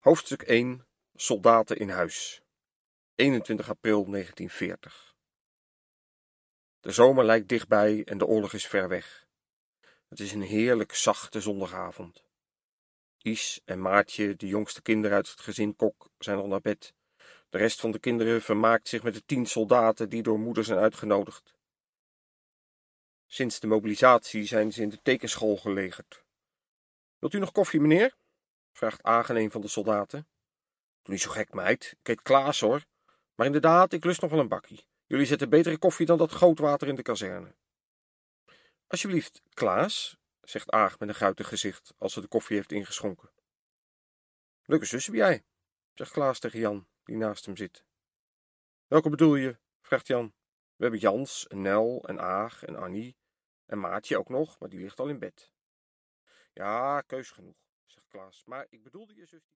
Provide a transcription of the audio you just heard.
Hoofdstuk 1. Soldaten in huis. 21 april 1940. De zomer lijkt dichtbij en de oorlog is ver weg. Het is een heerlijk zachte zondagavond. Is en Maartje, de jongste kinderen uit het gezin Kok, zijn al naar bed. De rest van de kinderen vermaakt zich met de 10 soldaten die door moeder zijn uitgenodigd. Sinds de mobilisatie zijn ze in de tekenschool gelegerd. Wilt u nog koffie, meneer? Vraagt Agen, een van de soldaten. Doe niet zo gek, meid. Ik heet Klaas, hoor. Maar inderdaad, ik lust nog wel een bakkie. Jullie zetten betere koffie dan dat gootwater in de kazerne. Alsjeblieft, Klaas, zegt Aag met een guitig gezicht als ze de koffie heeft ingeschonken. Leuke zussen ben jij, zegt Klaas tegen Jan, die naast hem zit. Welke bedoel je? Vraagt Jan. We hebben Jans en Nel en Aag en Annie en Maatje ook nog, maar die ligt al in bed. Ja, keus genoeg, zegt Klaas, maar ik bedoelde je zus.